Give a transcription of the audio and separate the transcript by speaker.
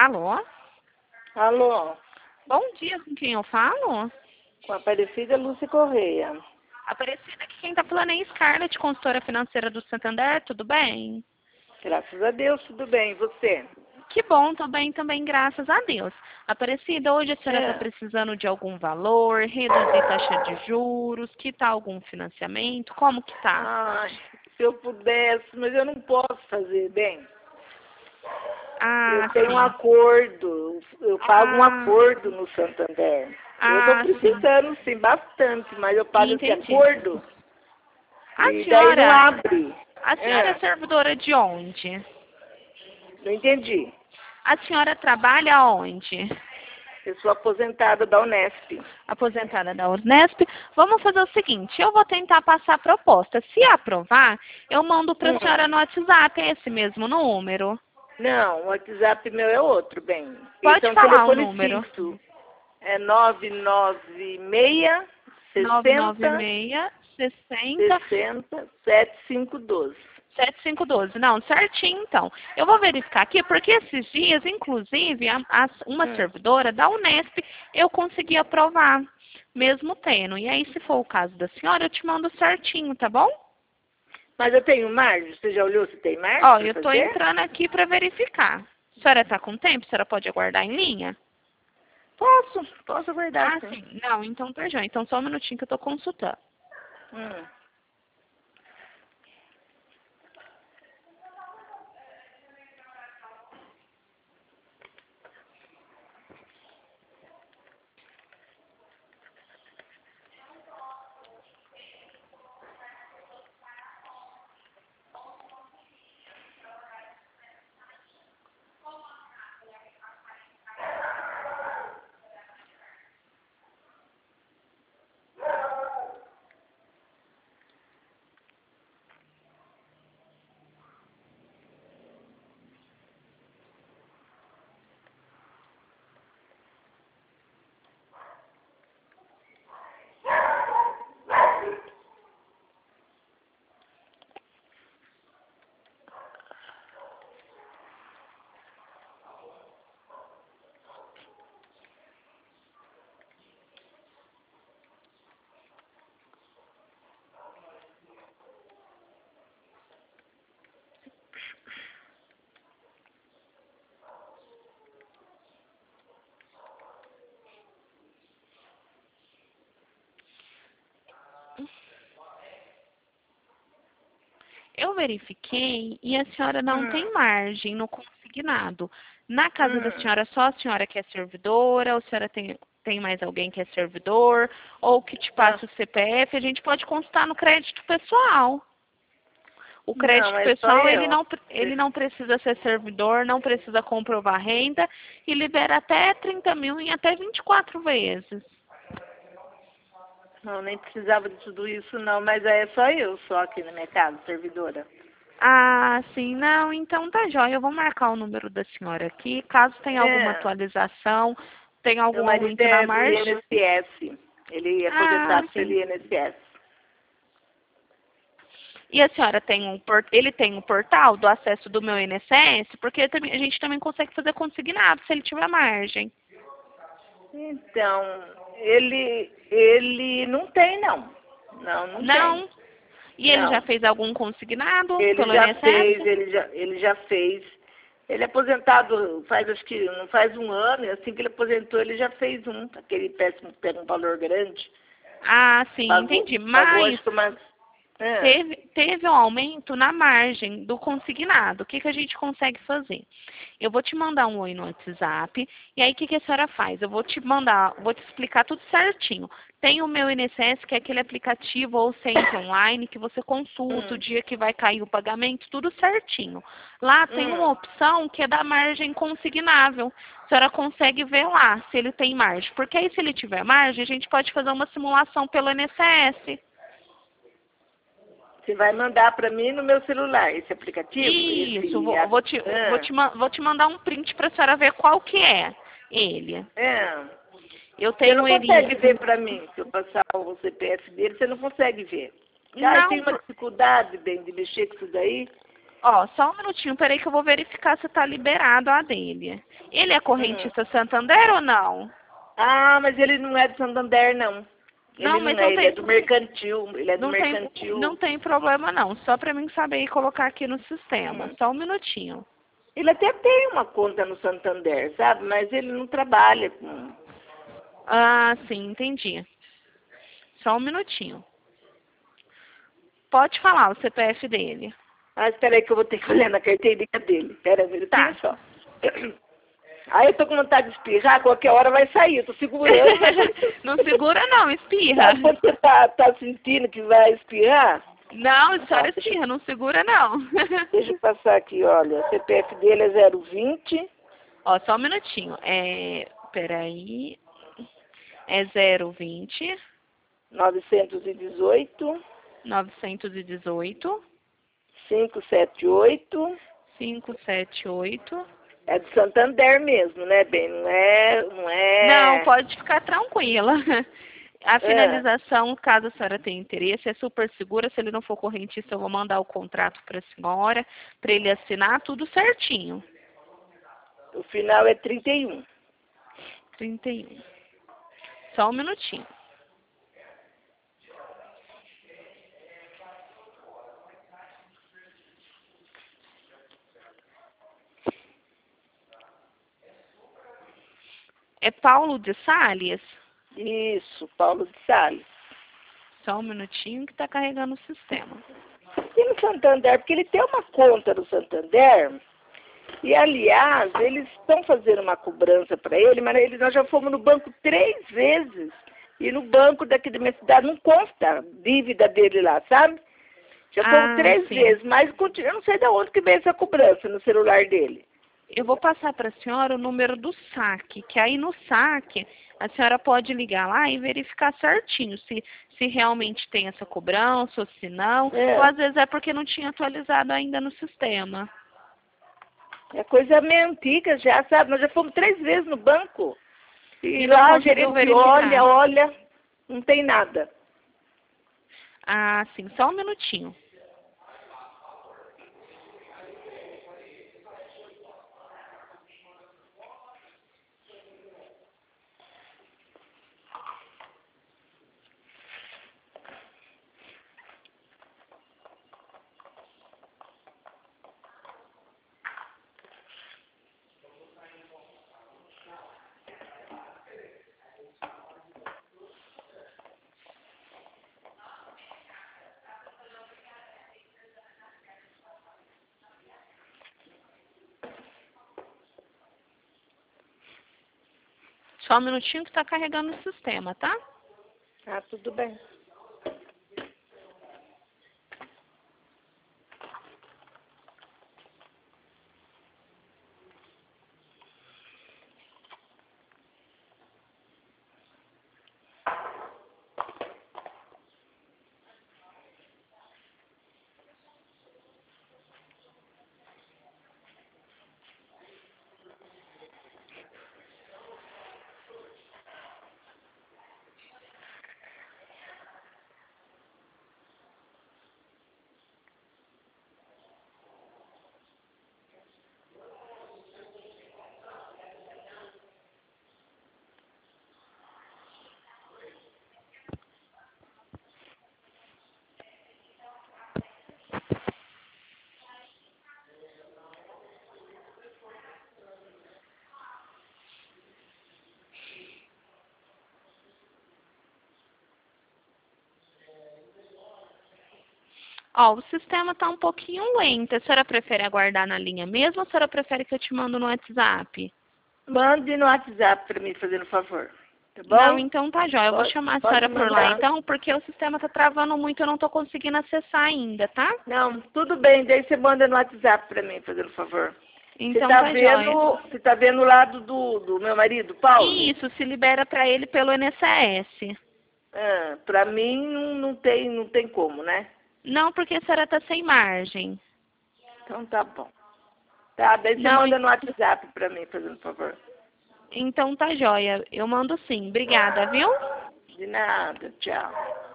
Speaker 1: Alô?
Speaker 2: Alô,
Speaker 1: Bom dia, com quem eu falo?
Speaker 2: com a Aparecida Lúcia Correia.
Speaker 1: Aparecida, aqui quem tá falando é Scarlett, consultora financeira do Santander, tudo bem?
Speaker 2: Graças a Deus, tudo bem. E você?
Speaker 1: Que bom, tô bem também, graças a Deus. Aparecida, hoje a senhora está
Speaker 2: É.
Speaker 1: precisando de algum valor, reduzir taxa de juros, que tal algum financiamento? Como que tá?
Speaker 2: Ai, se eu pudesse, mas eu não posso fazer, bem.
Speaker 1: Ah,
Speaker 2: Eu tenho um
Speaker 1: sim.
Speaker 2: acordo, eu pago um
Speaker 1: Ah,
Speaker 2: acordo no Santander. Eu estou
Speaker 1: sim.
Speaker 2: precisando, sim, bastante, mas eu pago esse
Speaker 1: Entendi.
Speaker 2: acordo
Speaker 1: A
Speaker 2: e daí não
Speaker 1: senhora,
Speaker 2: abre.
Speaker 1: a senhora é
Speaker 2: É,
Speaker 1: servidora de onde?
Speaker 2: não entendi.
Speaker 1: A senhora trabalha onde?
Speaker 2: Eu sou aposentada da Unesp.
Speaker 1: Aposentada da Unesp. Vamos fazer o seguinte, eu vou tentar passar a proposta. Se aprovar, eu mando para a senhora no WhatsApp, é esse mesmo número.
Speaker 2: Não, o WhatsApp meu é outro, bem. Esse
Speaker 1: Pode
Speaker 2: é um
Speaker 1: falar o
Speaker 2: telefone
Speaker 1: número.
Speaker 2: fixo. É 996 60
Speaker 1: 996 60
Speaker 2: 60 7512.
Speaker 1: 7512. Não, certinho então. Eu vou verificar aqui, porque esses dias, inclusive, uma servidora da Unesp, eu consegui aprovar, mesmo tendo. E aí, se for o caso da senhora, eu te mando certinho, tá bom?
Speaker 2: Mas eu tenho margem? Você já olhou se tem margem
Speaker 1: Ó,
Speaker 2: para
Speaker 1: eu tô
Speaker 2: fazer?
Speaker 1: entrando aqui para verificar. A senhora tá com tempo? A senhora pode aguardar em linha?
Speaker 2: Posso aguardar
Speaker 1: Ah,
Speaker 2: sim.
Speaker 1: sim. Não, então tá joia. Então só um minutinho que eu tô consultando.
Speaker 2: Hum.
Speaker 1: Eu verifiquei e a senhora não
Speaker 2: Hum.
Speaker 1: tem margem no consignado. Na casa da
Speaker 2: Hum.
Speaker 1: senhora, só a senhora que é servidora, ou a senhora tem mais alguém que é servidor, ou que te
Speaker 2: Não,
Speaker 1: passa o CPF, a gente pode consultar no crédito pessoal. O
Speaker 2: não,
Speaker 1: crédito
Speaker 2: é só
Speaker 1: pessoal,
Speaker 2: eu.
Speaker 1: ele não precisa ser servidor, não precisa comprovar renda e libera até 30 mil em até 24 vezes.
Speaker 2: Não, nem precisava de tudo isso não, mas é só eu só aqui na minha casa, servidora.
Speaker 1: Ah, sim, não, então tá jóia. Eu vou marcar o número da senhora aqui. Caso tenha alguma
Speaker 2: É,
Speaker 1: atualização, tenha
Speaker 2: meu
Speaker 1: algum
Speaker 2: marido
Speaker 1: aumento na
Speaker 2: é do
Speaker 1: margem.
Speaker 2: INSS. Ele é
Speaker 1: Ah,
Speaker 2: aposentado pelo
Speaker 1: sim.
Speaker 2: INSS.
Speaker 1: E a senhora tem ele tem um portal do acesso do meu INSS, porque a gente também consegue fazer consignado se ele tiver margem.
Speaker 2: Então, ele não tem, não. Não, não tem.
Speaker 1: Não? E ele já
Speaker 2: Não.
Speaker 1: fez algum consignado
Speaker 2: Ele
Speaker 1: pelo
Speaker 2: já fez,
Speaker 1: INSS?
Speaker 2: ele já fez. Ele é aposentado faz, acho que não faz um ano, e assim que ele aposentou, ele já fez um, aquele péssimo, pega um valor grande.
Speaker 1: Ah, sim, entendi.
Speaker 2: Pagou
Speaker 1: Mas
Speaker 2: acho que umas. É.
Speaker 1: teve um aumento na margem do consignado. O que, que a gente consegue fazer? Eu vou te mandar um oi no WhatsApp, e aí o que, que a senhora faz? Eu vou te mandar, vou te explicar tudo certinho. Tem o meu INSS, que é aquele aplicativo ou centro online que você consulta o
Speaker 2: Hum,
Speaker 1: dia que vai cair o pagamento, tudo certinho. Lá tem uma
Speaker 2: hum.
Speaker 1: opção que é da margem consignável. A senhora consegue ver lá se ele tem margem. Porque aí, se ele tiver margem, a gente pode fazer uma simulação pelo INSS.
Speaker 2: Você vai mandar para mim no meu celular esse aplicativo?
Speaker 1: Isso,
Speaker 2: Esse. Ah,
Speaker 1: vou te mandar um print para a senhora ver qual que é ele.
Speaker 2: é.
Speaker 1: Eu
Speaker 2: Você não
Speaker 1: tenho
Speaker 2: consegue
Speaker 1: ele.
Speaker 2: ver para mim, se eu passar o CPF dele, você não consegue ver. Ah, e tem
Speaker 1: Não,
Speaker 2: uma dificuldade, bem, de mexer com isso daí.
Speaker 1: Ó, só um minutinho, peraí que eu vou verificar se tá liberado a dele. Ele é correntista Santander ou não?
Speaker 2: Ah, mas ele não é do Santander, não.
Speaker 1: Não,
Speaker 2: Ele
Speaker 1: mas
Speaker 2: não é,
Speaker 1: não
Speaker 2: ele é
Speaker 1: tem,
Speaker 2: do mercantil. Ele é do
Speaker 1: não
Speaker 2: mercantil.
Speaker 1: tem problema não. Só pra mim saber e colocar aqui no sistema.
Speaker 2: Hum.
Speaker 1: Só um minutinho.
Speaker 2: Ele até tem uma conta no Santander, sabe? Mas ele não trabalha com...
Speaker 1: Ah, sim, entendi. Só um minutinho. Pode falar o CPF dele.
Speaker 2: Ah, espera aí que eu vou ter que olhar na carteirinha dele. Espera um minutinho
Speaker 1: Tá.
Speaker 2: só. Aí eu tô com vontade de espirrar, qualquer hora vai sair. Eu tô segurando, mas...
Speaker 1: Não segura não, espirra.
Speaker 2: Sabe quando você tá sentindo que vai espirrar?
Speaker 1: Não, a senhora
Speaker 2: Deixa
Speaker 1: espirra, não segura não.
Speaker 2: deixa eu passar aqui, olha. O CPF dele é 020
Speaker 1: Ó, só um minutinho. Peraí. É 020
Speaker 2: 918
Speaker 1: 918
Speaker 2: 578.
Speaker 1: 578.
Speaker 2: É do Santander mesmo, né, bem? Não
Speaker 1: Não,
Speaker 2: é...
Speaker 1: pode ficar tranquila. A
Speaker 2: É.
Speaker 1: finalização, caso a senhora tenha interesse, é super segura. Se ele não for correntista, eu vou mandar o contrato para a senhora, para ele assinar tudo certinho.
Speaker 2: O final é 31.
Speaker 1: 31. Só um minutinho. É Paulo de Sales?
Speaker 2: Isso, Paulo de Salles.
Speaker 1: Só um minutinho que está carregando o sistema.
Speaker 2: E no Santander, porque ele tem uma conta no Santander, e aliás, eles estão fazendo uma cobrança para ele, mas nós já fomos no banco 3 vezes, e no banco daqui da minha cidade não consta a dívida dele lá, sabe? Já fomos 3
Speaker 1: Sim.
Speaker 2: vezes, mas eu não sei de onde que veio essa cobrança no celular dele.
Speaker 1: Eu vou passar para a senhora o número do saque, que aí no saque a senhora pode ligar lá e verificar certinho se realmente tem essa cobrança ou se não, ou às vezes é porque não tinha atualizado ainda no sistema.
Speaker 2: É coisa meio antiga já, sabe? Nós já fomos 3 vezes no banco. E
Speaker 1: não
Speaker 2: lá a
Speaker 1: conseguiu
Speaker 2: gerente
Speaker 1: verificar.
Speaker 2: olha, não tem nada.
Speaker 1: Ah, sim, só um minutinho. Só um minutinho que está carregando o sistema, tá?
Speaker 2: Ah, tudo bem.
Speaker 1: Ó, o sistema está um pouquinho lento. A senhora prefere aguardar na linha mesmo ou a senhora prefere que eu te mando no WhatsApp?
Speaker 2: Mande no WhatsApp para mim, fazendo um favor. Tá bom?
Speaker 1: Não, então tá jóia. Eu vou chamar a
Speaker 2: Pode
Speaker 1: senhora por lá
Speaker 2: mandar.
Speaker 1: então, porque o sistema tá travando muito, eu não tô conseguindo acessar ainda, tá?
Speaker 2: Não, tudo bem. Daí você manda no WhatsApp para mim, fazendo um favor.
Speaker 1: Então tá jóia.
Speaker 2: Você tá vendo o lado do meu marido, Paulo?
Speaker 1: Isso, se libera pra ele pelo INSS.
Speaker 2: Ah, para mim não tem como, né?
Speaker 1: Não, porque a senhora tá sem margem.
Speaker 2: Então tá bom. Tá, daí você
Speaker 1: Não,
Speaker 2: manda no WhatsApp para mim, fazendo um favor.
Speaker 1: então tá jóia. Eu mando sim. Obrigada, viu?
Speaker 2: De nada, tchau.